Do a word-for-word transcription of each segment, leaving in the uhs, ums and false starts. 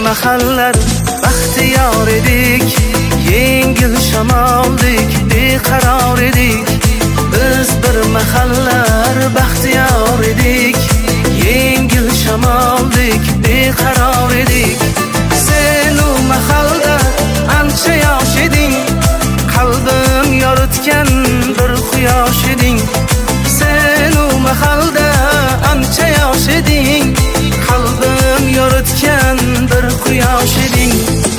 mahallar baxtiyor edik, yengil shamoldik, beqaror edik. Biz bir mahallar baxtiyor edik, yengil shamoldik, beqaror edik. Sen u mahalda ancha yosh eding, qalbim yoritgan bir quyosh eding. Sen u mahalda ancha yosh eding, qalbim yoritgan bir quyosh eding.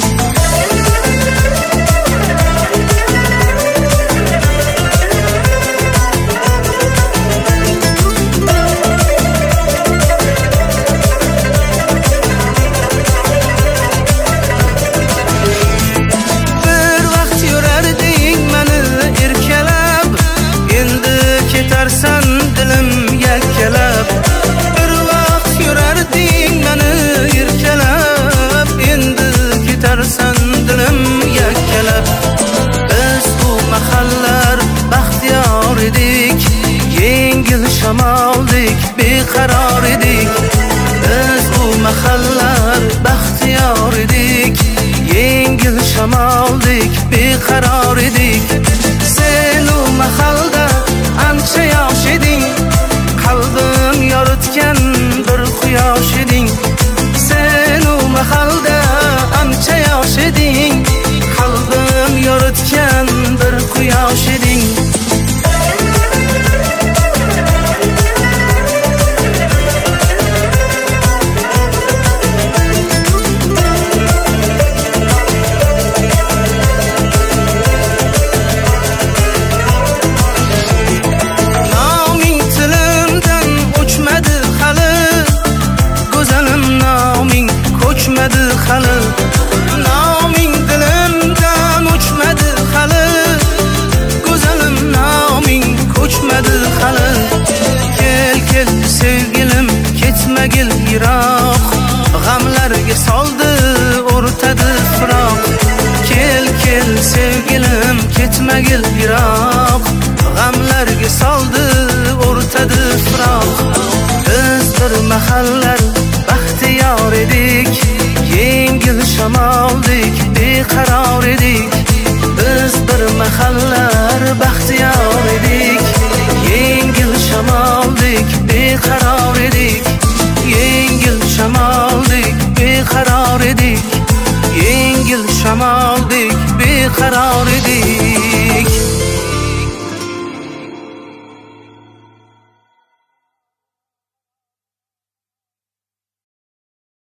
Yengil shamoldik, beqaror edik. Biz u mahallar baxtiyor edik, yengil shamoldik, beqaror edik. Sen u mahalda ancha yosh eding, qalbim yoritgan bir quyosh eding. Sen u mahalda ancha yosh eding, qalbim yoritgan bir quyosh eding. Noming dilimdan o'chmadi hali, go'zalim noming ko'chmadi hali. Kel kel sevgilim, ketmagil yiroq, g'amlarga soldi o'rtadi firoq. Kel kel sevgilim, ketmagil yiroq, g'amlarga soldi o'rtadi firoq. Biz bir mahallar baxtiyor edik, yengil shamoldik, beqaror edik. Biz bir mahallar baxtiyor edik, yengil shamoldik, beqaror edik. Yengil shamoldik, beqaror edik, yengil shamoldik, beqaror edik.